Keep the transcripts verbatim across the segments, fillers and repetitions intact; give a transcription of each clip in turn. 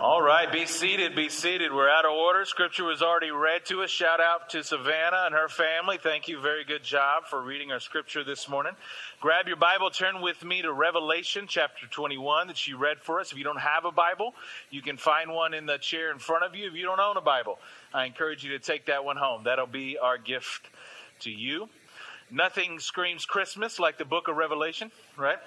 All right, be seated, be seated. We're out of order. Scripture was already read to us. Shout out to Savannah and her family. Thank you. Very good job for reading our scripture this morning. Grab your Bible, turn with me to Revelation chapter twenty-one that she read for us. If you don't have a Bible, you can find one in the chair in front of you. If you don't own a Bible, I encourage you to take that one home. That'll be our gift to you. Nothing screams Christmas like the book of Revelation, right?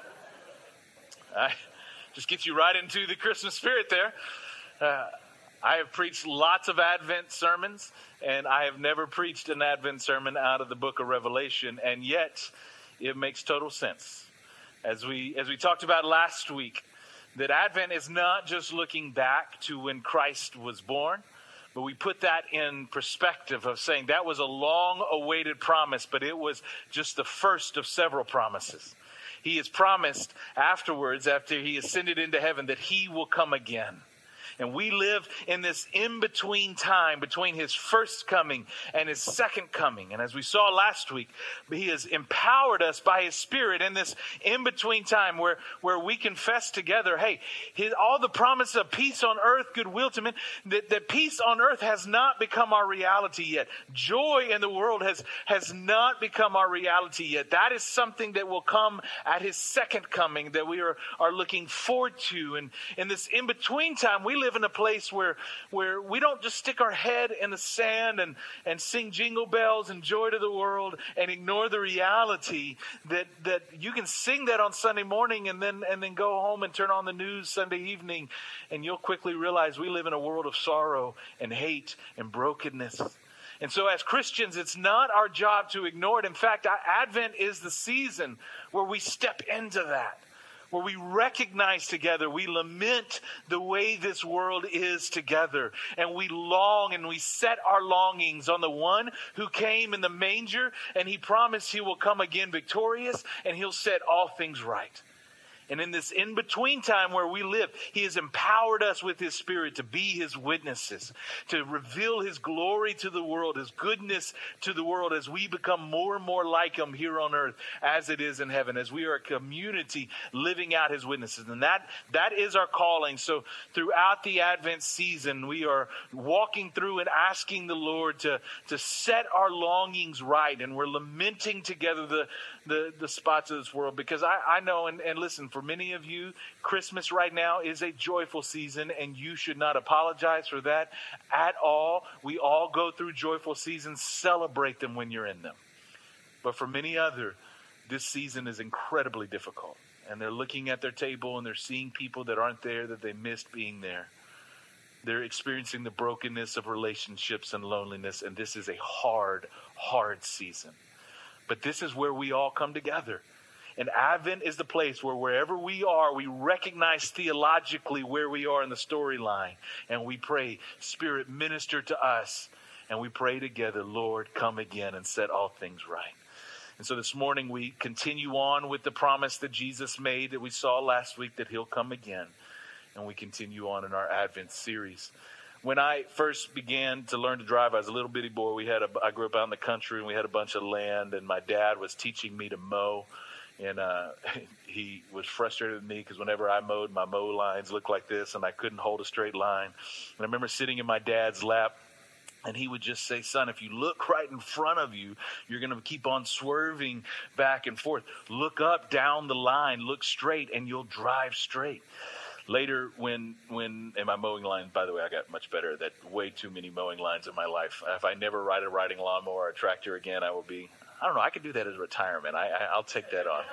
I... Just gets you right into the Christmas spirit there. Uh, I have preached lots of Advent sermons, and I have never preached an Advent sermon out of the book of Revelation, and yet it makes total sense. As we as we talked about last week, that Advent is not just looking back to when Christ was born, but we put that in perspective of saying that was a long-awaited promise, but it was just the first of several promises. He has promised afterwards, after he ascended into heaven, that he will come again. And we live in this in-between time between his first coming and his second coming. And as we saw last week, he has empowered us by his Spirit in this in-between time where, where we confess together, hey, his, all the promise of peace on earth, goodwill to men, that, that peace on earth has not become our reality yet. Joy in the world has, has not become our reality yet. That is something that will come at his second coming that we are, are looking forward to. And in this in-between time, we live in a place where where we don't just stick our head in the sand and, and sing jingle bells and joy to the world and ignore the reality that, that you can sing that on Sunday morning and then and then go home and turn on the news Sunday evening, and you'll quickly realize we live in a world of sorrow and hate and brokenness. And so as Christians, it's not our job to ignore it. In fact, Advent is the season where we step into that, where we recognize together, we lament the way this world is together, and we long and we set our longings on the one who came in the manger, and he promised he will come again victorious, and he'll set all things right. And in this in-between time where we live, he has empowered us with his Spirit to be his witnesses, to reveal his glory to the world, his goodness to the world as we become more and more like him here on earth as it is in heaven, as we are a community living out his witnesses. And that that is our calling. So throughout the Advent season, we are walking through and asking the Lord to, to set our longings right. And we're lamenting together the, the, the spots of this world, because I, I know, and, and listen, for many of you, Christmas right now is a joyful season, and you should not apologize for that at all. We all go through joyful seasons. Celebrate them when you're in them. But for many other, this season is incredibly difficult. And they're looking at their table and they're seeing people that aren't there, that they missed being there. They're experiencing the brokenness of relationships and loneliness. And this is a hard, hard season. But this is where we all come together. And Advent is the place where wherever we are, we recognize theologically where we are in the storyline. And we pray, Spirit, minister to us. And we pray together, Lord, come again and set all things right. And so this morning we continue on with the promise that Jesus made that we saw last week, that he'll come again. And we continue on in our Advent series. When I first began to learn to drive, I was a little bitty boy. We had a, I grew up out in the country, and we had a bunch of land. And my dad was teaching me to mow. And uh, he was frustrated with me because whenever I mowed, my mow lines looked like this, and I couldn't hold a straight line. And I remember sitting in my dad's lap, and he would just say, son, if you look right in front of you, you're going to keep on swerving back and forth. Look up, down the line, look straight, and you'll drive straight. Later, when, when in my mowing line, by the way, I got much better. That way too many mowing lines in my life. If I never ride a riding lawnmower or a tractor again, I will be... I don't know. I could do that as retirement. I, I, I'll take that on.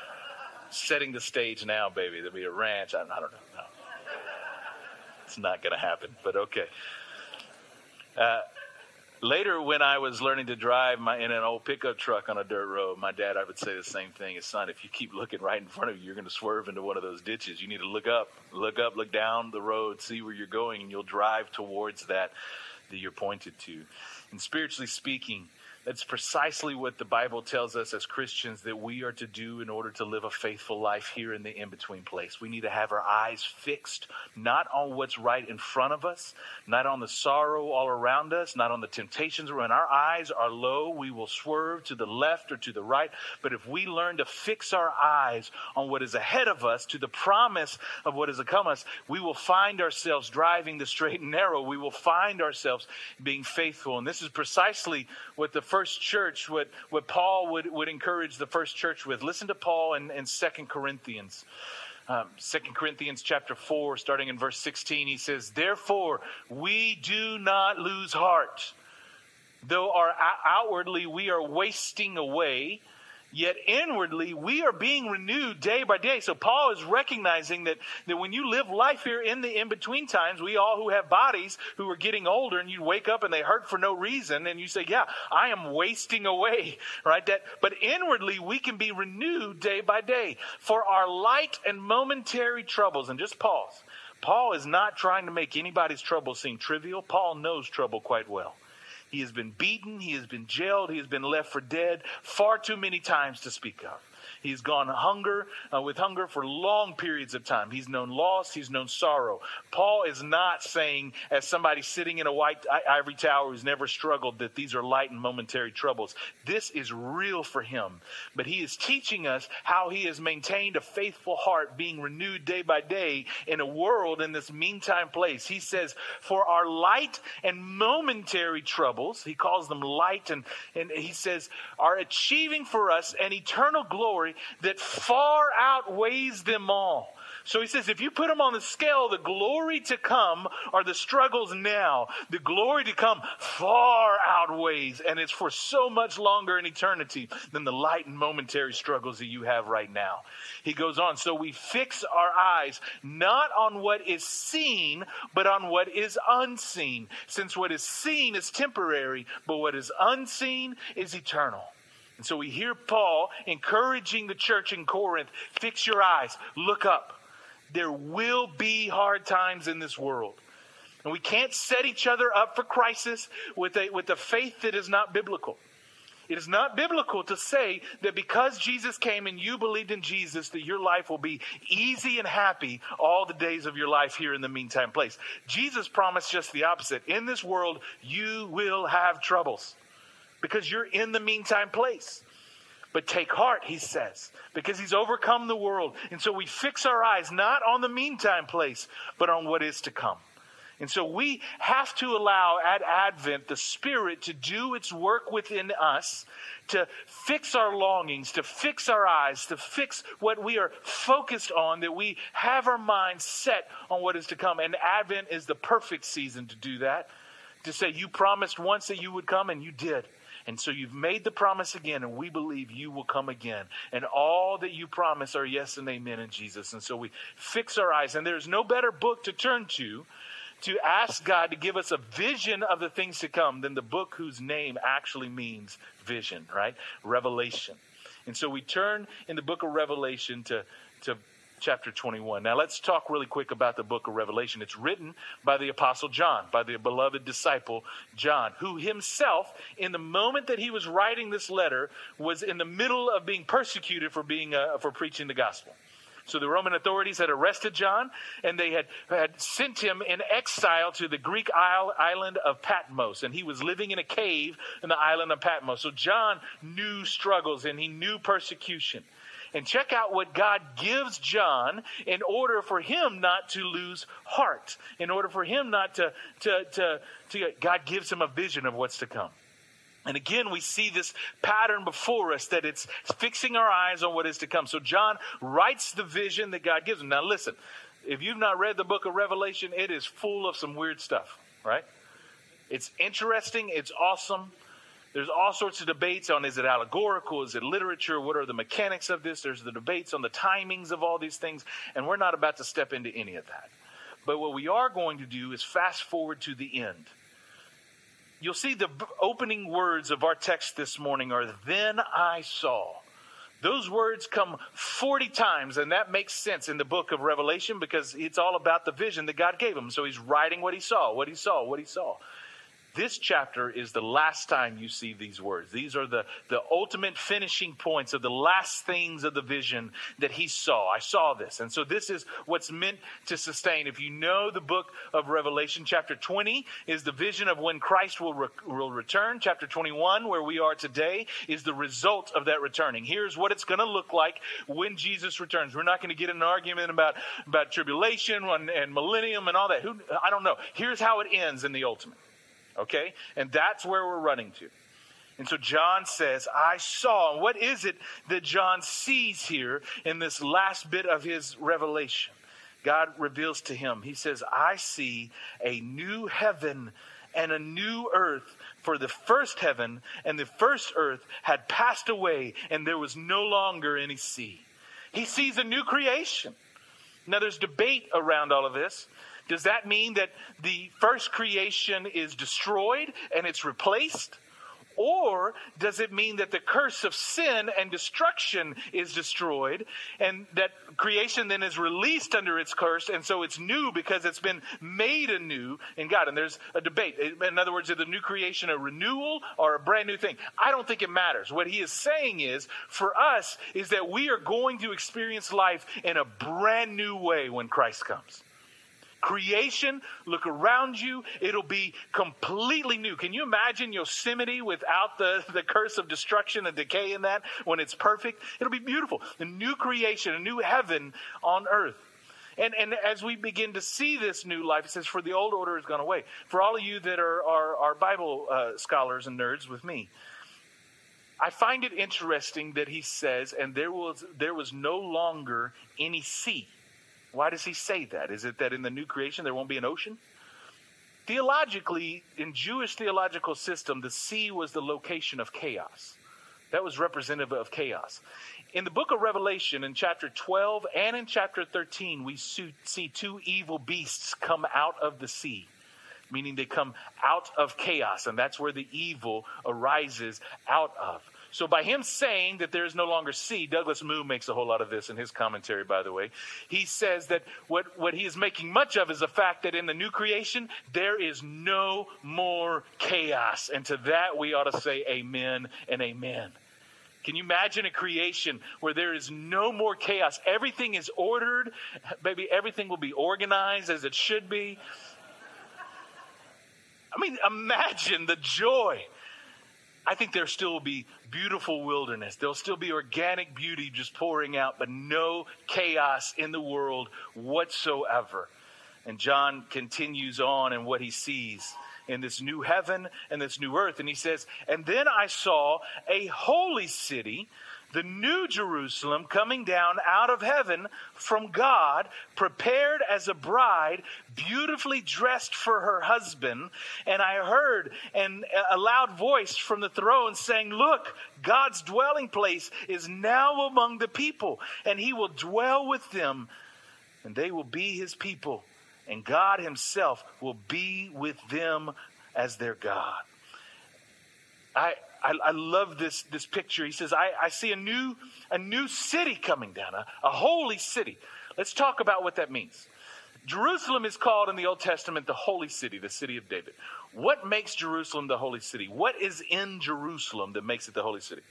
Setting the stage now, baby. There'll be a ranch. I, I don't know. No. It's not going to happen, but okay. Uh, later, when I was learning to drive my, in an old pickup truck on a dirt road, my dad, I would say the same thing. His son, if you keep looking right in front of you, you're going to swerve into one of those ditches. You need to look up, look up, look down the road, see where you're going, and you'll drive towards that that you're pointed to. And spiritually speaking, That's precisely what the Bible tells us as Christians that we are to do in order to live a faithful life here in the in-between place. We need to have our eyes fixed, not on what's right in front of us, not on the sorrow all around us, not on the temptations. When our eyes are low, we will swerve to the left or to the right. But if we learn to fix our eyes on what is ahead of us, to the promise of what is to come us, we will find ourselves driving the straight and narrow. We will find ourselves being faithful. And this is precisely what the first church, what, what Paul would, would encourage the first church with. Listen to Paul in, in Second Corinthians. Um, Second Corinthians chapter four, starting in verse sixteen, he says, "Therefore, we do not lose heart. Though our outwardly we are wasting away, yet inwardly we are being renewed day by day." So Paul is recognizing that, that when you live life here in the in-between times, we all who have bodies who are getting older, and you wake up and they hurt for no reason, and you say, yeah, I am wasting away, right? That, but inwardly we can be renewed day by day. For our light and momentary troubles, and just pause. Paul is not trying to make anybody's trouble seem trivial. Paul knows trouble quite well. He has been beaten, he has been jailed, he has been left for dead far too many times to speak of. He's gone hunger uh, with hunger for long periods of time. He's known loss. He's known sorrow. Paul is not saying, as somebody sitting in a white ivory tower who's never struggled, that these are light and momentary troubles. This is real for him. But he is teaching us how he has maintained a faithful heart, being renewed day by day in a world in this meantime place. He says, for our light and momentary troubles, he calls them light, and, and he says, are achieving for us an eternal glory that far outweighs them all. So he says, if you put them on the scale, the glory to come are the struggles now. The glory to come far outweighs, and it's for so much longer in eternity than the light and momentary struggles that you have right now. He goes on, so we fix our eyes not on what is seen, but on what is unseen. Since what is seen is temporary, but what is unseen is eternal. And so we hear Paul encouraging the church in Corinth, fix your eyes, look up. There will be hard times in this world. And we can't set each other up for crisis with a, with a faith that is not biblical. It is not biblical to say that because Jesus came and you believed in Jesus, that your life will be easy and happy all the days of your life here in the meantime place. Jesus promised just the opposite. In this world, you will have troubles, because you're in the meantime place. But take heart, he says, because he's overcome the world. And so we fix our eyes not on the meantime place, but on what is to come. And so we have to allow at Advent the Spirit to do its work within us, to fix our longings, to fix our eyes, to fix what we are focused on, that we have our minds set on what is to come. And Advent is the perfect season to do that, to say you promised once that you would come, and you did. And so you've made the promise again, and we believe you will come again. And all that you promise are yes and amen in Jesus. And so we fix our eyes. And there's no better book to turn to, to ask God to give us a vision of the things to come than the book whose name actually means vision, right? Revelation. And so we turn in the book of Revelation to, to chapter twenty-one. Now let's talk really quick about the book of Revelation. It's written by the Apostle John, by the beloved disciple John, who himself, in the moment that he was writing this letter, was in the middle of being persecuted for being uh, for preaching the gospel. So the Roman authorities had arrested John, and they had, had sent him in exile to the Greek island of Patmos. And he was living in a cave in the island of Patmos. So John knew struggles, and he knew persecution. And check out what God gives John in order for him not to lose heart. In order for him not to, to, to, to, God gives him a vision of what's to come. And again, we see this pattern before us, that it's fixing our eyes on what is to come. So John writes the vision that God gives him. Now listen, if you've not read the book of Revelation, it is full of some weird stuff, right? It's interesting. It's awesome. There's all sorts of debates on, is it allegorical? Is it literature? What are the mechanics of this? There's the debates on the timings of all these things. And we're not about to step into any of that. But what we are going to do is fast forward to the end. You'll see the opening words of our text this morning are, then I saw. Those words come forty times, and that makes sense in the book of Revelation because it's all about the vision that God gave him. So he's writing what he saw, what he saw, what he saw. This chapter is the last time you see these words. These are the, the ultimate finishing points of the last things of the vision that he saw. I saw this. And so this is what's meant to sustain. If you know the book of Revelation, chapter twenty is the vision of when Christ will, re- will return. Chapter twenty-one, where we are today, is the result of that returning. Here's what it's going to look like when Jesus returns. We're not going to get in an argument about, about tribulation and, and millennium and all that. Who, I don't know. Here's how it ends in the ultimate. Okay? And that's where we're running to. And so John says, I saw. And what is it that John sees here in this last bit of his revelation? God reveals to him. He says, I see a new heaven and a new earth. For the first heaven and the first earth had passed away, and there was no longer any sea. He sees a new creation. Now there's debate around all of this. Does that mean that the first creation is destroyed and it's replaced? Or does it mean that the curse of sin and destruction is destroyed and that creation then is released under its curse, and so it's new because it's been made anew in God? And there's a debate. In other words, is the new creation a renewal or a brand new thing? I don't think it matters. What he is saying is, for us, is that we are going to experience life in a brand new way when Christ comes. Creation, look around you, it'll be completely new. Can you imagine Yosemite without the, the curse of destruction and decay in that when it's perfect? It'll be beautiful. A new creation, a new heaven on earth. And and as we begin to see this new life, it says, for the old order has gone away. For all of you that are, are, are Bible uh, scholars and nerds with me, I find it interesting that he says, and there was there was no longer any sea. Why does he say that? Is it that in the new creation there won't be an ocean? Theologically, in Jewish theological system, the sea was the location of chaos. That was representative of chaos. In the book of Revelation, in chapter twelve and in chapter thirteen, we see two evil beasts come out of the sea, meaning they come out of chaos, and that's where the evil arises out of. So by him saying that there is no longer sea, Douglas Moo makes a whole lot of this in his commentary, by the way. He says that what, what he is making much of is the fact that in the new creation, there is no more chaos. And to that, we ought to say amen and amen. Can you imagine a creation where there is no more chaos? Everything is ordered. Baby, everything will be organized as it should be. I mean, imagine the joy. I think there still will be beautiful wilderness. There'll still be organic beauty just pouring out, but no chaos in the world whatsoever. And John continues on in what he sees in this new heaven and this new earth. And he says, and then I saw a holy city, the new Jerusalem, coming down out of heaven from God, prepared as a bride, beautifully dressed for her husband. And I heard an, a loud voice from the throne saying, look, God's dwelling place is now among the people, and he will dwell with them, and they will be his people, and God himself will be with them as their God. I I, I love this, this picture. He says, I, I see a new, a new city coming down, a, a holy city. Let's talk about what that means. Jerusalem is called in the Old Testament the holy city, the city of David. What makes Jerusalem the holy city? What is in Jerusalem that makes it the holy city?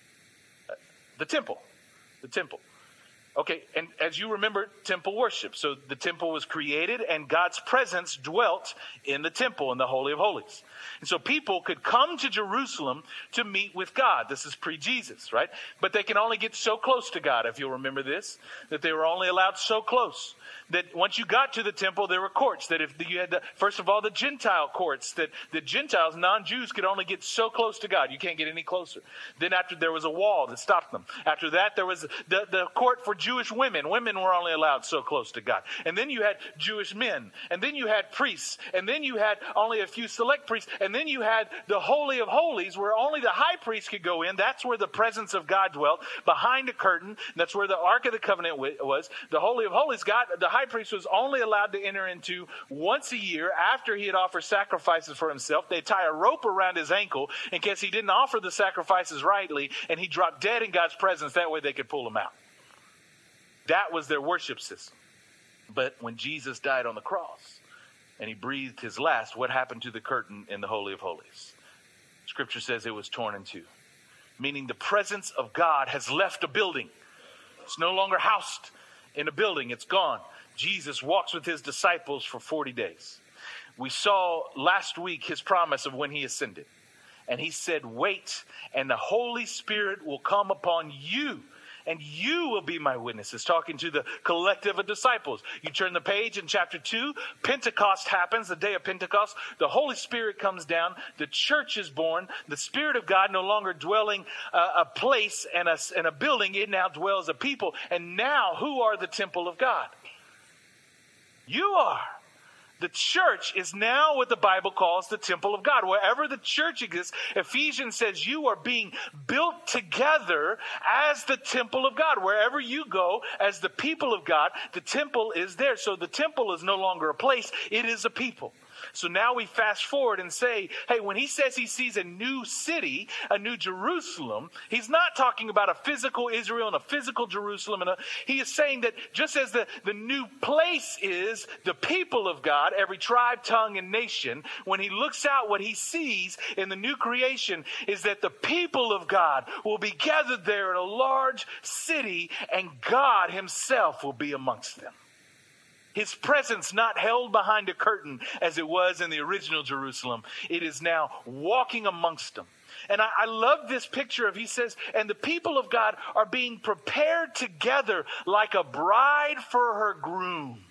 The temple. The temple. Okay, and as you remember, temple worship. So the temple was created and God's presence dwelt in the temple, in the Holy of Holies. And so people could come to Jerusalem to meet with God. This is pre-Jesus, right? But they can only get so close to God, if you'll remember this, that they were only allowed so close. That once you got to the temple, there were courts. That if you had, the, first of all, the Gentile courts, that the Gentiles, non-Jews, could only get so close to God. You can't get any closer. Then after, there was a wall that stopped them. After that, there was the, the court for Jewish women. Women were only allowed so close to God. And then you had Jewish men. And then you had priests. And then you had only a few select priests. And then you had the Holy of Holies, where only the high priest could go in. That's where the presence of God dwelt, behind a curtain. That's where the Ark of the Covenant was. The Holy of Holies, God, the high priest was only allowed to enter into once a year after he had offered sacrifices for himself. They'd tie a rope around his ankle in case he didn't offer the sacrifices rightly, and he dropped dead in God's presence. That way they could pull him out. That was their worship system. But when Jesus died on the cross, and he breathed his last, what happened to the curtain in the Holy of Holies? Scripture says it was torn in two, meaning the presence of God has left a building. It's no longer housed in a building. It's gone. Jesus walks with his disciples for forty days. We saw last week his promise of when he ascended. And he said, wait, and the Holy Spirit will come upon you, and you will be my witnesses, talking to the collective of disciples. You turn the page in chapter two, Pentecost happens, the day of Pentecost. The Holy Spirit comes down, the church is born, the Spirit of God no longer dwelling uh, a place and a, and a building, it now dwells a people. And now, who are the temple of God? You are. The church is now what the Bible calls the temple of God. Wherever the church exists, Ephesians says you are being built together as the temple of God. Wherever you go as the people of God, the temple is there. So the temple is no longer a place, it is a people. So now we fast forward and say, hey, when he says he sees a new city, a new Jerusalem, he's not talking about a physical Israel and a physical Jerusalem. And a, he is saying that just as the, the new place is the people of God, every tribe, tongue, and nation, when he looks out, what he sees in the new creation is that the people of God will be gathered there in a large city, and God himself will be amongst them. His presence not held behind a curtain as it was in the original Jerusalem. It is now walking amongst them. And I, I love this picture of, he says, and the people of God are being prepared together like a bride for her groom.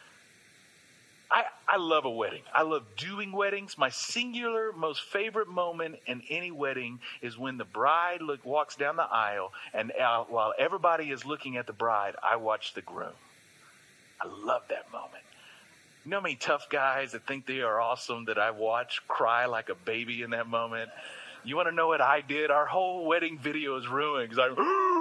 I, I love a wedding. I love doing weddings. My singular most favorite moment in any wedding is when the bride look, walks down the aisle, and uh, while everybody is looking at the bride, I watch the groom. I love that moment. You know how many tough guys that think they are awesome that I watch cry like a baby in that moment? You want to know what I did? Our whole wedding video is ruined because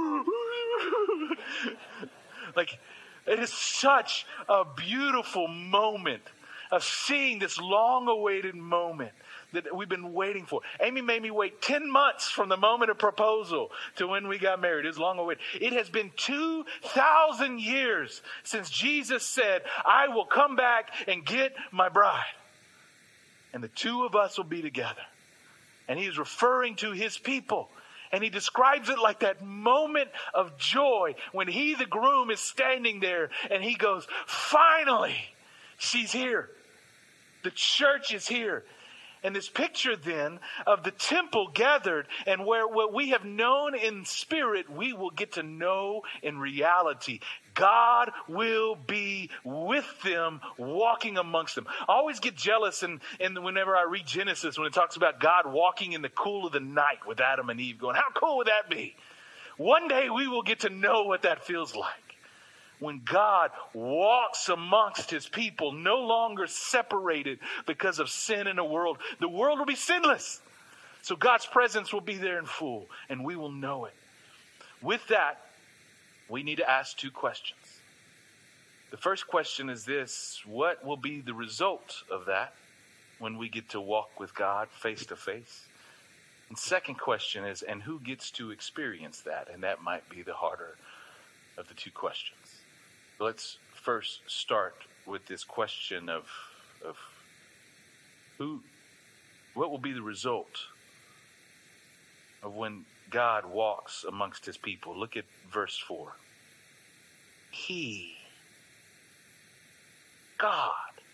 I... like, it is such a beautiful moment of seeing this long-awaited moment that we've been waiting for. Amy made me wait ten months from the moment of proposal to when we got married. It was long awaited. It has been two thousand years since Jesus said, I will come back and get my bride. And the two of us will be together. And he is referring to his people. And he describes it like that moment of joy when he, the groom, is standing there and he goes, finally, she's here. The church is here. And this picture then of the temple gathered, and where what we have known in spirit, we will get to know in reality. God will be with them, walking amongst them. I always get jealous and, and whenever I read Genesis, when it talks about God walking in the cool of the night with Adam and Eve, going, how cool would that be? One day we will get to know what that feels like. When God walks amongst his people, no longer separated because of sin in the world. The world will be sinless. So God's presence will be there in full, and we will know it. With that, we need to ask two questions. The first question is this: what will be the result of that when we get to walk with God face to face? And second question is, and who gets to experience that? And that might be the harder of the two questions. Let's first start with this question of, of who, what will be the result of when God walks amongst his people. Look at verse four. He, God,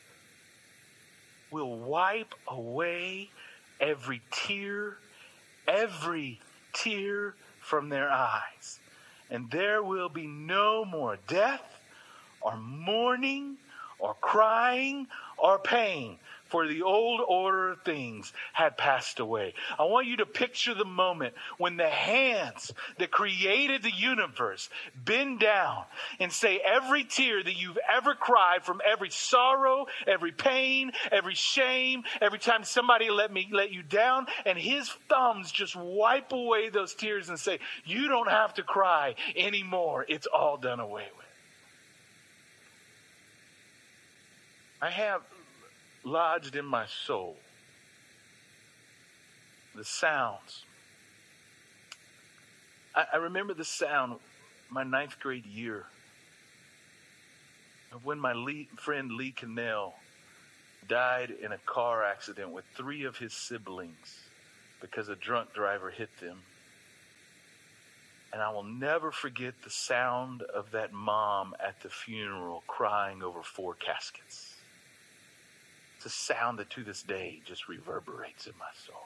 will wipe away every tear, every tear from their eyes. And there will be no more death, or mourning, or crying, or pain, for the old order of things had passed away. I want you to picture the moment when the hands that created the universe bend down and say every tear that you've ever cried from every sorrow, every pain, every shame, every time somebody let me let you down, and his thumbs just wipe away those tears and say, you don't have to cry anymore. It's all done away with. I have lodged in my soul the sounds. I, I remember the sound my ninth grade year of when my Lee, friend Lee Cannell died in a car accident with three of his siblings because a drunk driver hit them. And I will never forget the sound of that mom at the funeral crying over four caskets. It's a sound that to this day just reverberates in my soul.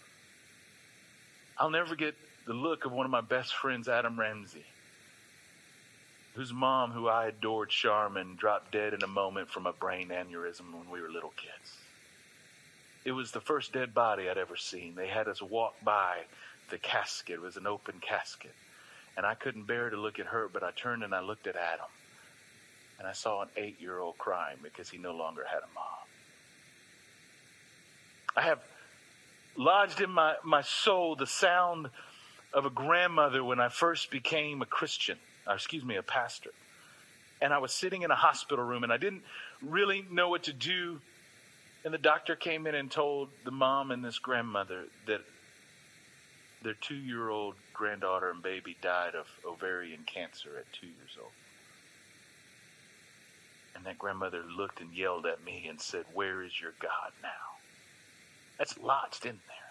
I'll never forget the look of one of my best friends, Adam Ramsey, whose mom, who I adored, Charmin, dropped dead in a moment from a brain aneurysm when we were little kids. It was the first dead body I'd ever seen. They had us walk by the casket. It was an open casket. And I couldn't bear to look at her, but I turned and I looked at Adam. And I saw an eight-year-old crying because he no longer had a mom. I have lodged in my, my soul the sound of a grandmother when I first became a Christian, or excuse me, a pastor. And I was sitting in a hospital room and I didn't really know what to do. And the doctor came in and told the mom and this grandmother that their two-year-old granddaughter and baby died of ovarian cancer at two years old. And that grandmother looked and yelled at me and said, "Where is your God now?" That's lodged in there.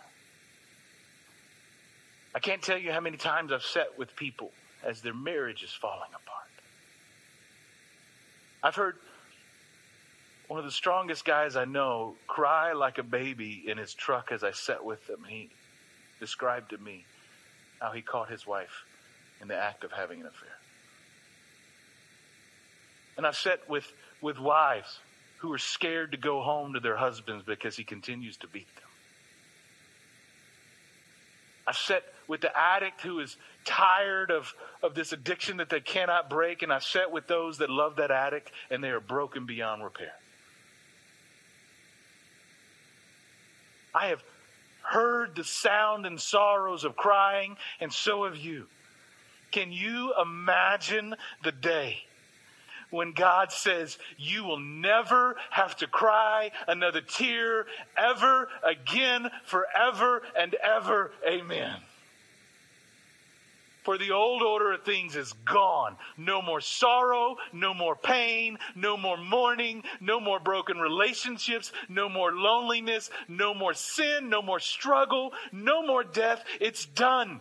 I can't tell you how many times I've sat with people as their marriage is falling apart. I've heard one of the strongest guys I know cry like a baby in his truck as I sat with him. He described to me how he caught his wife in the act of having an affair. And I've sat with, with wives who are scared to go home to their husbands because he continues to beat them. I've sat with the addict who is tired of, of this addiction that they cannot break, and I've sat with those that love that addict and they are broken beyond repair. I have heard the sound and sorrows of crying, and so have you. Can you imagine the day when God says you will never have to cry another tear ever again, forever and ever? Amen. For the old order of things is gone. No more sorrow, no more pain, no more mourning, no more broken relationships, no more loneliness, no more sin, no more struggle, no more death. It's done.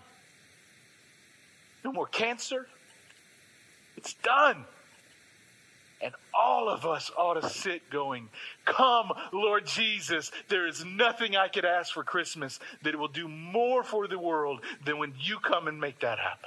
No more cancer. It's done. And all of us ought to sit going, "Come, Lord Jesus." There is nothing I could ask for Christmas that will do more for the world than when you come and make that happen.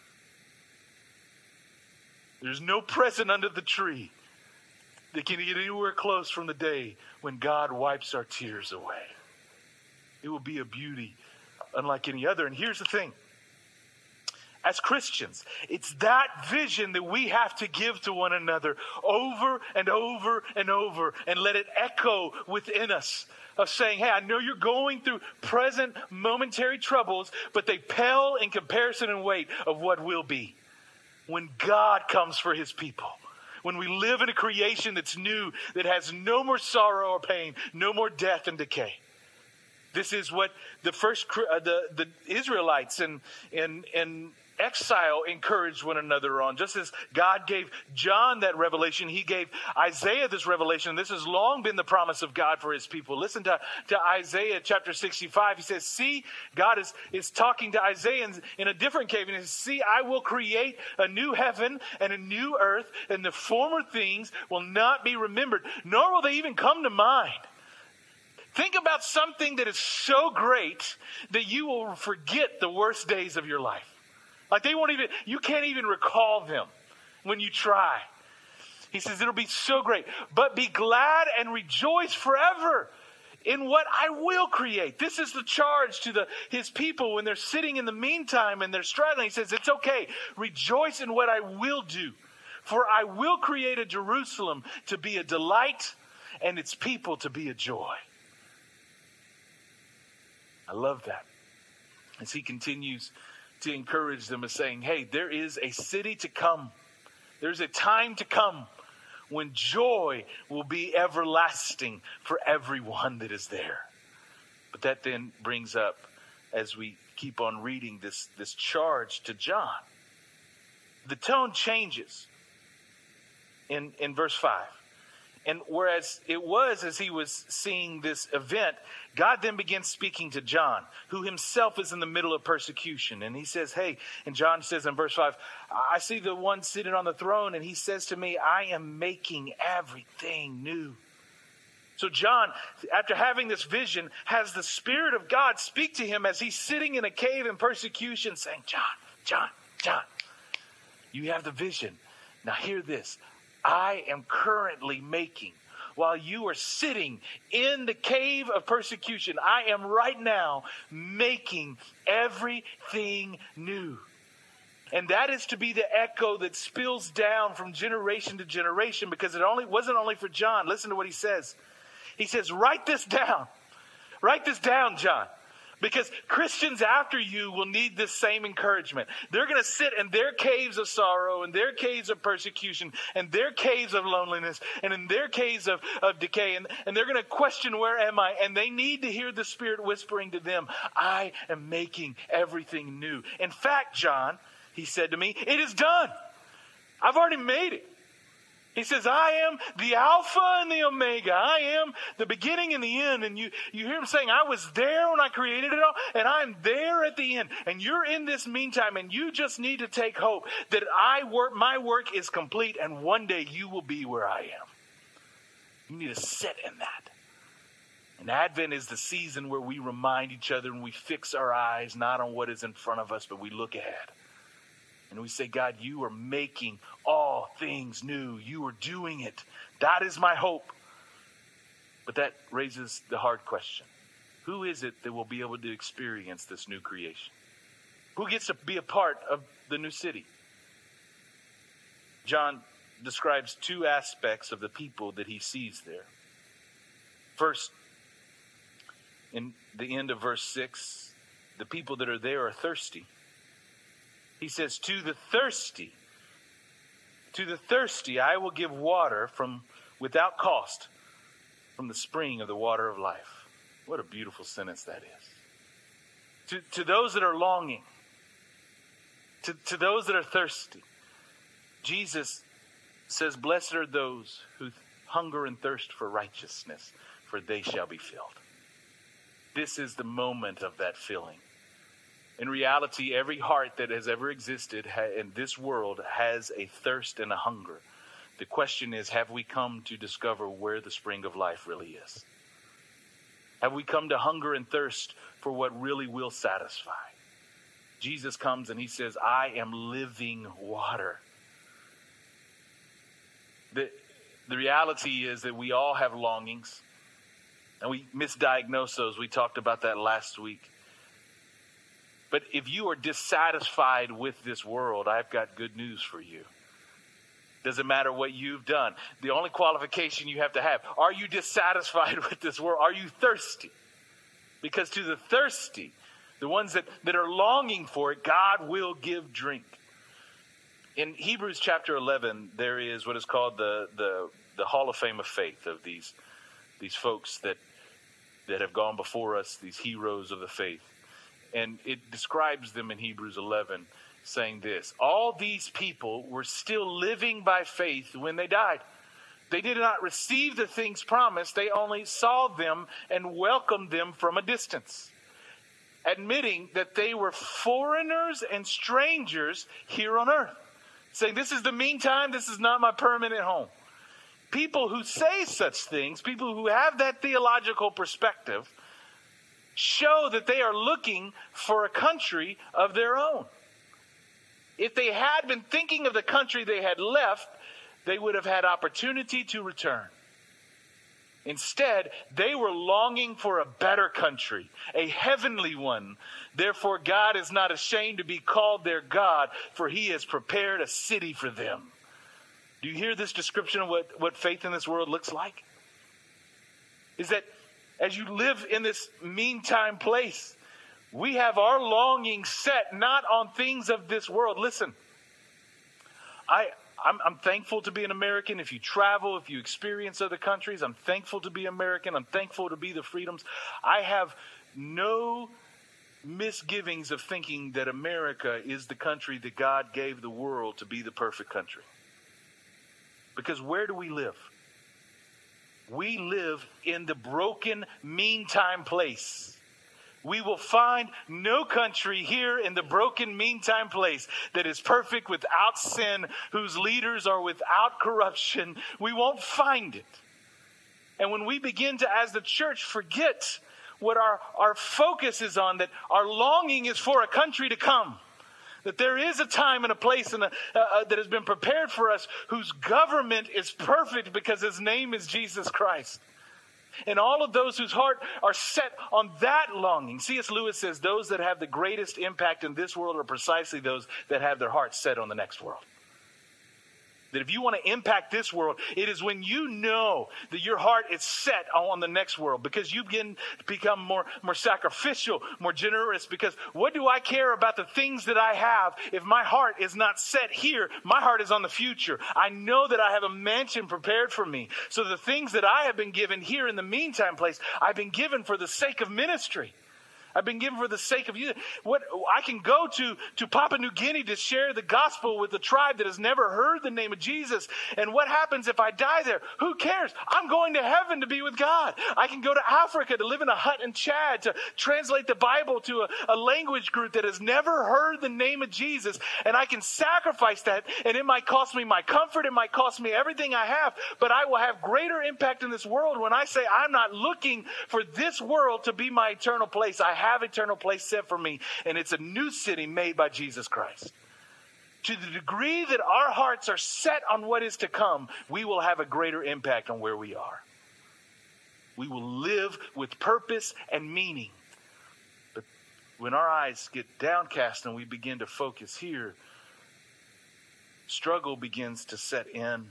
There's no present under the tree that can get anywhere close from the day when God wipes our tears away. It will be a beauty unlike any other. And here's the thing. As Christians, it's that vision that we have to give to one another over and over and over and let it echo within us of saying, hey, I know you're going through present momentary troubles, but they pale in comparison and weight of what will be when God comes for his people. When we live in a creation that's new, that has no more sorrow or pain, no more death and decay. This is what the first uh, the the Israelites and and and exile encouraged one another on. Just as God gave John that revelation, he gave Isaiah this revelation. This has long been the promise of God for his people. Listen to, to Isaiah chapter sixty-five. He says, see, God is, is talking to Isaiah in, in a different cave. And he says, see, I will create a new heaven and a new earth, and the former things will not be remembered, nor will they even come to mind. Think about something that is so great that you will forget the worst days of your life. Like they won't even, you can't even recall them when you try. He says it'll be so great. But be glad and rejoice forever in what I will create. This is the charge to the his people when they're sitting in the meantime and they're struggling. He says it's okay. Rejoice in what I will do. For I will create a Jerusalem to be a delight and its people to be a joy. I love that. As he continues to encourage them, as saying, hey, there is a city to come. There's a time to come when joy will be everlasting for everyone that is there. But that then brings up, as we keep on reading this, this charge to John, the tone changes in, in verse five. And whereas it was as he was seeing this event, God then begins speaking to John, who himself is in the middle of persecution. And he says, hey, and John says in verse five, I see the one seated on the throne, and he says to me, I am making everything new. So John, after having this vision, has the Spirit of God speak to him as he's sitting in a cave in persecution, saying, John, John, John, you have the vision. Now hear this. I am currently making, while you are sitting in the cave of persecution, I am right now making everything new. And that is to be the echo that spills down from generation to generation, because it only wasn't only for John. Listen to what he says. He says, write this down. Write this down, John. Because Christians after you will need this same encouragement. They're going to sit in their caves of sorrow, and their caves of persecution, and their caves of loneliness, and in their caves of, of decay. And, and they're going to question, where am I? And they need to hear the Spirit whispering to them, I am making everything new. In fact, John, he said to me, it is done. I've already made it. He says, I am the Alpha and the Omega. I am the beginning and the end. And you, you hear him saying, I was there when I created it all, and I'm there at the end. And you're in this meantime, and you just need to take hope that I work, my work is complete, and one day you will be where I am. You need to sit in that. And Advent is the season where we remind each other and we fix our eyes not on what is in front of us, but we look ahead. And we say, God, you are making all things new. You are doing it. That is my hope. But that raises the hard question. Who is it that will be able to experience this new creation? Who gets to be a part of the new city? John describes two aspects of the people that he sees there. First, in the end of verse six, the people that are there are thirsty. He says, to the thirsty, to the thirsty, I will give water from without cost from the spring of the water of life. What a beautiful sentence that is. To, to those that are longing, to, to those that are thirsty, Jesus says, blessed are those who hunger and thirst for righteousness, for they shall be filled. This is the moment of that filling. In reality, every heart that has ever existed in this world has a thirst and a hunger. The question is, have we come to discover where the spring of life really is? Have we come to hunger and thirst for what really will satisfy? Jesus comes and he says, I am living water. The, the reality is that we all have longings, and we misdiagnose those. We talked about that last week. But if you are dissatisfied with this world, I've got good news for you. Doesn't matter what you've done. The only qualification you have to have, are you dissatisfied with this world? Are you thirsty? Because to the thirsty, the ones that, that are longing for it, God will give drink. In Hebrews chapter eleven, there is what is called the, the, the Hall of Fame of Faith of these, these folks that, that have gone before us, these heroes of the faith. And it describes them in Hebrews eleven, saying this: all these people were still living by faith when they died. They did not receive the things promised. They only saw them and welcomed them from a distance, admitting that they were foreigners and strangers here on earth. Saying, this is the meantime, this is not my permanent home. People who say such things, people who have that theological perspective, show that they are looking for a country of their own. If they had been thinking of the country they had left, they would have had opportunity to return. Instead, they were longing for a better country, a heavenly one. Therefore, God is not ashamed to be called their God, for he has prepared a city for them. Do you hear this description of what, what faith in this world looks like? Is that as you live in this meantime place, we have our longing set not on things of this world. Listen, I, I'm, I'm thankful to be an American. If you travel, if you experience other countries, I'm thankful to be American. I'm thankful to be the freedoms. I have no misgivings of thinking that America is the country that God gave the world to be the perfect country. Because where do we live? We live in the broken meantime place. We will find no country here in the broken meantime place that is perfect without sin, whose leaders are without corruption. We won't find it. And when we begin to, as the church, forget what our, our focus is on, that our longing is for a country to come, that there is a time and a place and a, uh, that has been prepared for us whose government is perfect because his name is Jesus Christ. And all of those whose heart are set on that longing. C S Lewis says those that have the greatest impact in this world are precisely those that have their hearts set on the next world. That if you want to impact this world, it is when you know that your heart is set on the next world, because you begin to become more, more sacrificial, more generous. Because what do I care about the things that I have if my heart is not set here? My heart is on the future. I know that I have a mansion prepared for me. So the things that I have been given here in the meantime place, I've been given for the sake of ministry. I've been given for the sake of you. What I can go to, to Papua New Guinea to share the gospel with a tribe that has never heard the name of Jesus. And what happens if I die there? Who cares? I'm going to heaven to be with God. I can go to Africa to live in a hut in Chad to translate the Bible to a, a language group that has never heard the name of Jesus. And I can sacrifice that. And it might cost me my comfort. It might cost me everything I have. But I will have greater impact in this world when I say I'm not looking for this world to be my eternal place. I have have eternal place set for me, and it's a new city made by Jesus Christ. To the degree that our hearts are set on what is to come, we will have a greater impact on where we are. We will live with purpose and meaning. But when our eyes get downcast and we begin to focus here, struggle begins to set in.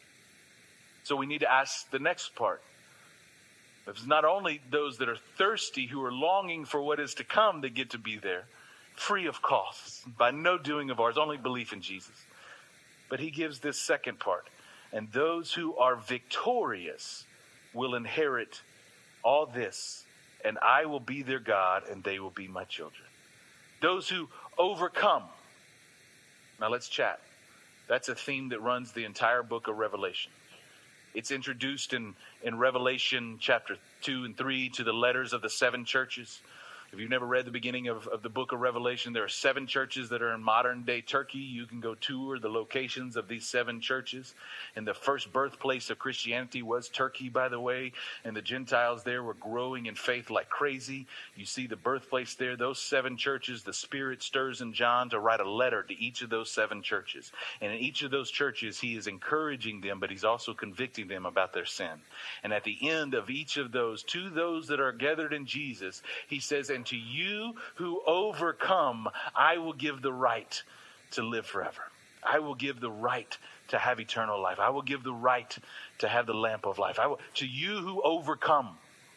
So we need to ask the next part. It's not only those that are thirsty, who are longing for what is to come, that get to be there, free of costs, by no doing of ours, only belief in Jesus. But he gives this second part. And those who are victorious will inherit all this, and I will be their God, and they will be my children. Those who overcome. Now let's chat. That's a theme that runs the entire book of Revelation. It's introduced in, in Revelation chapter two and three to the letters of the seven churches. If you've never read the beginning of, of the book of Revelation, there are seven churches that are in modern day Turkey. You can go tour the locations of these seven churches. And the first birthplace of Christianity was Turkey, by the way. And the Gentiles there were growing in faith like crazy. You see the birthplace there. Those seven churches, the Spirit stirs in John to write a letter to each of those seven churches. And in each of those churches, he is encouraging them, but he's also convicting them about their sin. And at the end of each of those, to those that are gathered in Jesus, he says, and to you who overcome, I will give the right to live forever. I will give the right to have eternal life. I will give the right to have the lamp of life. I will, to you who overcome.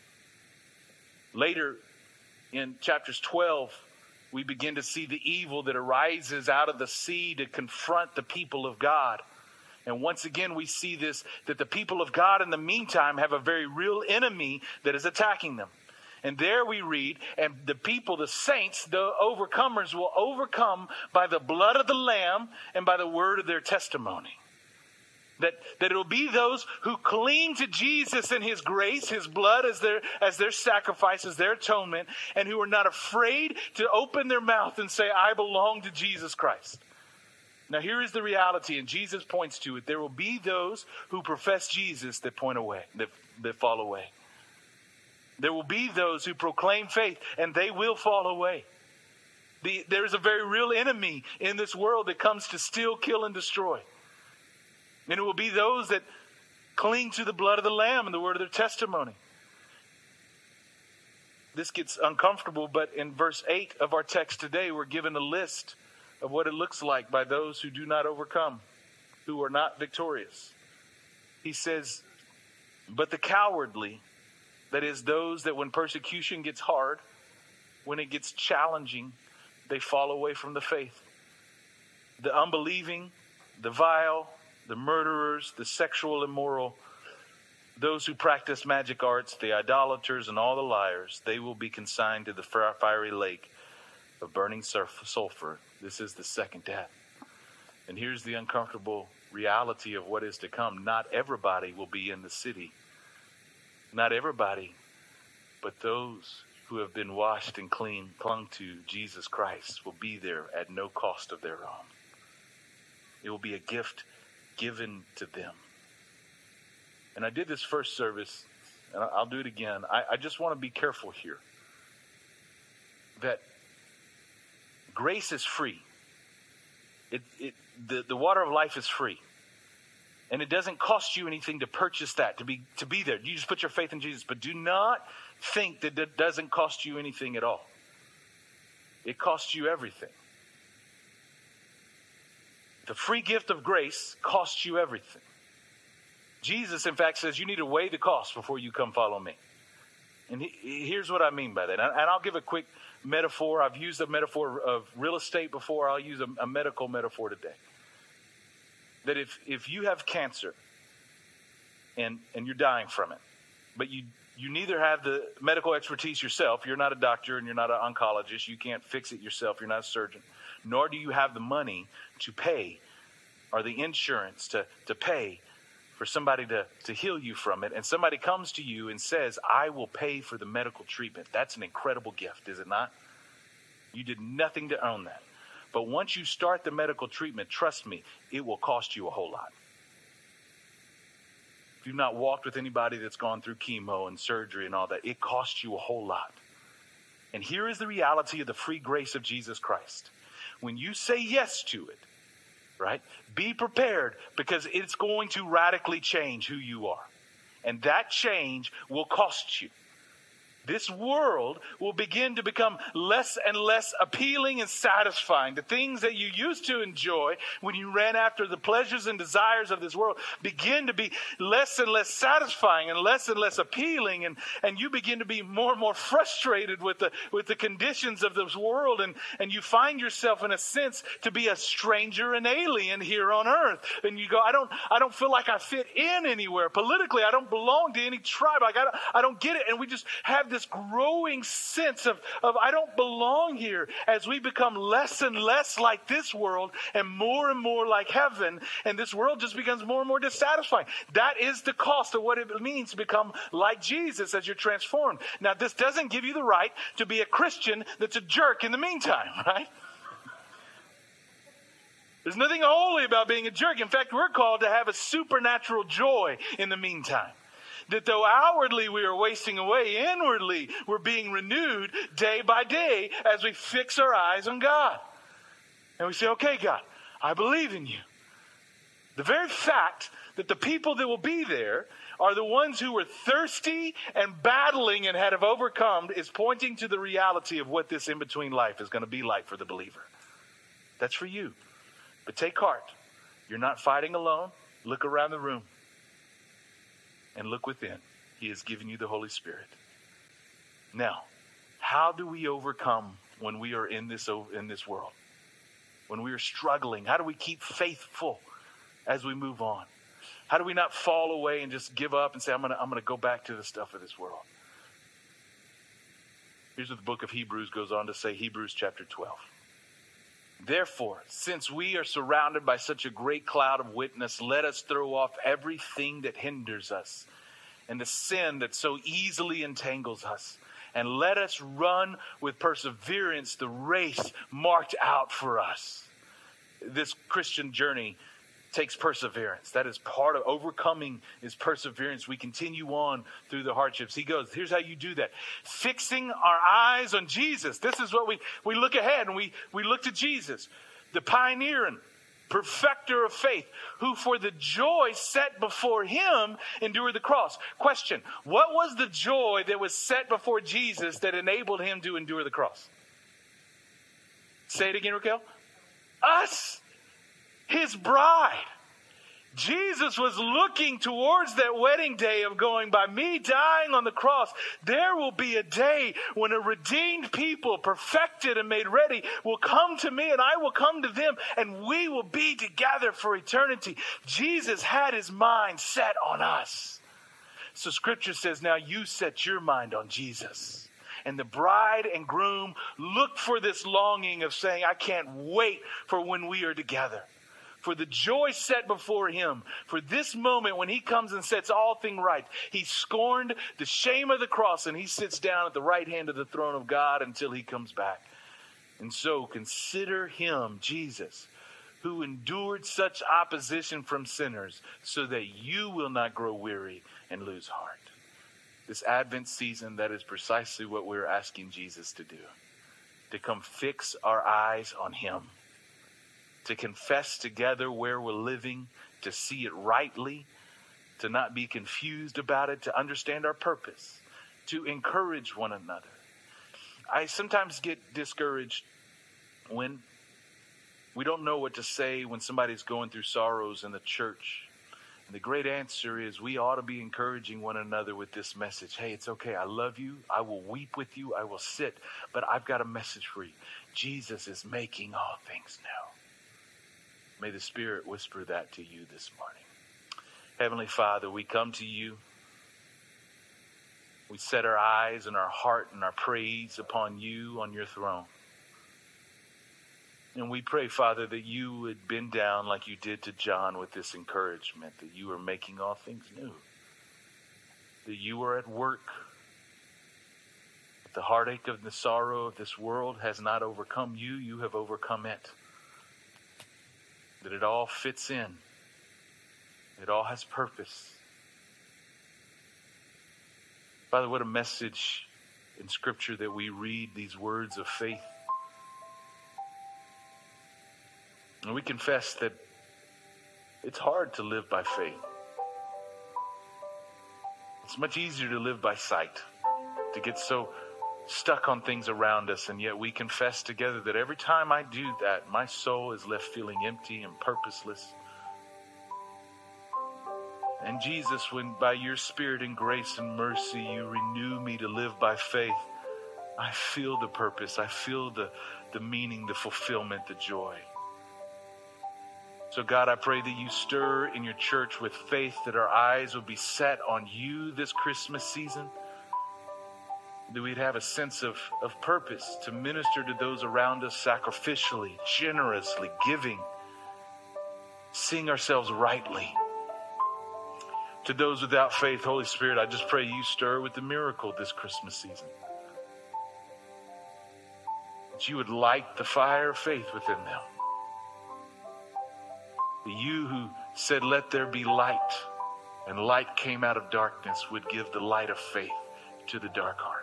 Later in chapters twelve, we begin to see the evil that arises out of the sea to confront the people of God. And once again, we see this, that the people of God in the meantime have a very real enemy that is attacking them. And there we read, and the people, the saints, the overcomers will overcome by the blood of the Lamb and by the word of their testimony. That, that it will be those who cling to Jesus and his grace, his blood as their, as their sacrifice, as their atonement, and who are not afraid to open their mouth and say, I belong to Jesus Christ. Now here is the reality, and Jesus points to it. There will be those who profess Jesus that point away, that, that fall away. There will be those who proclaim faith, and they will fall away. The, there is a very real enemy in this world that comes to steal, kill, and destroy. And it will be those that cling to the blood of the Lamb and the word of their testimony. This gets uncomfortable, but in verse eight of our text today, we're given a list of what it looks like by those who do not overcome, who are not victorious. He says, but the cowardly, that is, those that when persecution gets hard, when it gets challenging, they fall away from the faith. The unbelieving, the vile, the murderers, the sexual immoral, those who practice magic arts, the idolaters, and all the liars, they will be consigned to the fiery lake of burning sulfur. This is the second death. And here's the uncomfortable reality of what is to come. Not everybody will be in the city Not everybody, but those who have been washed and clean, clung to Jesus Christ, will be there at no cost of their own. It will be a gift given to them. And I did this first service, and I'll do it again. I, I just want to be careful here that grace is free. It, it, the, the water of life is free. And it doesn't cost you anything to purchase that, to be to be there. You just put your faith in Jesus. But do not think that it doesn't cost you anything at all. It costs you everything. The free gift of grace costs you everything. Jesus, in fact, says you need to weigh the cost before you come follow me. And he, here's what I mean by that. And, and I'll give a quick metaphor. I've used a metaphor of real estate before. I'll use a, a medical metaphor today. That if, if you have cancer and, and you're dying from it, but you, you neither have the medical expertise yourself, you're not a doctor and you're not an oncologist, you can't fix it yourself, you're not a surgeon, nor do you have the money to pay or the insurance to, to pay for somebody to, to heal you from it, and somebody comes to you and says, I will pay for the medical treatment. That's an incredible gift, is it not? You did nothing to own that. But once you start the medical treatment, trust me, it will cost you a whole lot. If you've not walked with anybody that's gone through chemo and surgery and all that, it costs you a whole lot. And here is the reality of the free grace of Jesus Christ. When you say yes to it, right, be prepared, because it's going to radically change who you are. And that change will cost you. This world will begin to become less and less appealing and satisfying. The things that you used to enjoy when you ran after the pleasures and desires of this world begin to be less and less satisfying and less and less appealing. And, and you begin to be more and more frustrated with the, with the conditions of this world. And, and you find yourself, in a sense, to be a stranger and alien here on earth. And you go, I don't, I don't feel like I fit in anywhere. Politically, I don't belong to any tribe. Like I, don't, I don't get it. And we just have this This growing sense of, of I don't belong here as we become less and less like this world and more and more like heaven, and this world just becomes more and more dissatisfying. That is the cost of what it means to become like Jesus as you're transformed. Now, this doesn't give you the right to be a Christian that's a jerk in the meantime, right? There's nothing holy about being a jerk. In fact, we're called to have a supernatural joy in the meantime. That though outwardly we are wasting away, inwardly we're being renewed day by day as we fix our eyes on God. And we say, okay, God, I believe in you. The very fact that the people that will be there are the ones who were thirsty and battling and had have overcome is pointing to the reality of what this in-between life is going to be like for the believer. That's for you. But take heart. You're not fighting alone. Look around the room. And look within. He has given you the Holy Spirit. Now, how do we overcome when we are in this in this world? When we are struggling, how do we keep faithful as we move on? How do we not fall away and just give up and say, I'm going to I'm going to go back to the stuff of this world? Here's what the book of Hebrews goes on to say, Hebrews chapter twelve. Therefore, since we are surrounded by such a great cloud of witness, let us throw off everything that hinders us and the sin that so easily entangles us. And let us run with perseverance the race marked out for us. This Christian journey takes perseverance. That is part of overcoming is perseverance. We continue on through the hardships. He goes, here's how you do that. Fixing our eyes on Jesus. This is what we, we look ahead and we, we look to Jesus, the pioneer and perfecter of faith, who for the joy set before him endured the cross. Question, what was the joy that was set before Jesus that enabled him to endure the cross? Say it again, Raquel. Us. His bride. Jesus was looking towards that wedding day of going, by me dying on the cross, there will be a day when a redeemed people, perfected and made ready, will come to me and I will come to them and we will be together for eternity. Jesus had his mind set on us. So Scripture says, now you set your mind on Jesus. And the bride and groom look for this longing of saying, I can't wait for when we are together. For the joy set before him, for this moment when he comes and sets all things right, he scorned the shame of the cross and he sits down at the right hand of the throne of God until he comes back. And so consider him, Jesus, who endured such opposition from sinners so that you will not grow weary and lose heart. This Advent season, that is precisely what we're asking Jesus to do, to come fix our eyes on him, to confess together where we're living, to see it rightly, to not be confused about it, to understand our purpose, to encourage one another. I sometimes get discouraged when we don't know what to say when somebody's going through sorrows in the church. And the great answer is we ought to be encouraging one another with this message. Hey, it's okay. I love you. I will weep with you. I will sit. But I've got a message for you. Jesus is making all things new. May the Spirit whisper that to you this morning. Heavenly Father, we come to you. We set our eyes and our heart and our praise upon you on your throne. And we pray, Father, that you would bend down like you did to John with this encouragement, that you are making all things new, that you are at work. The heartache of the sorrow of this world has not overcome you, you have overcome it. That it all fits in. It all has purpose. Father, what a message in Scripture that we read these words of faith. And we confess that it's hard to live by faith. It's much easier to live by sight, to get so stuck on things around us, and yet we confess together that every time I do that, my soul is left feeling empty and purposeless. And Jesus, when by your Spirit and grace and mercy you renew me to live by faith, I feel the purpose, I feel the, the meaning, the fulfillment, the joy. So God, I pray that you stir in your church with faith, that our eyes will be set on you this Christmas season, that we'd have a sense of, of purpose to minister to those around us sacrificially, generously, giving, seeing ourselves rightly. To those without faith, Holy Spirit, I just pray you stir with the miracle this Christmas season. That you would light the fire of faith within them. That you who said, let there be light, and light came out of darkness, would give the light of faith to the dark heart.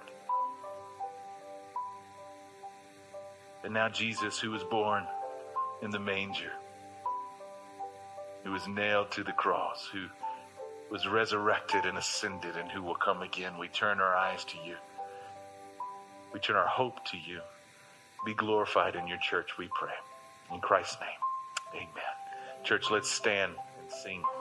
And now Jesus, who was born in the manger, who was nailed to the cross, who was resurrected and ascended, and who will come again, we turn our eyes to you. We turn our hope to you. Be glorified in your church, we pray. In Christ's name, amen. Church, let's stand and sing.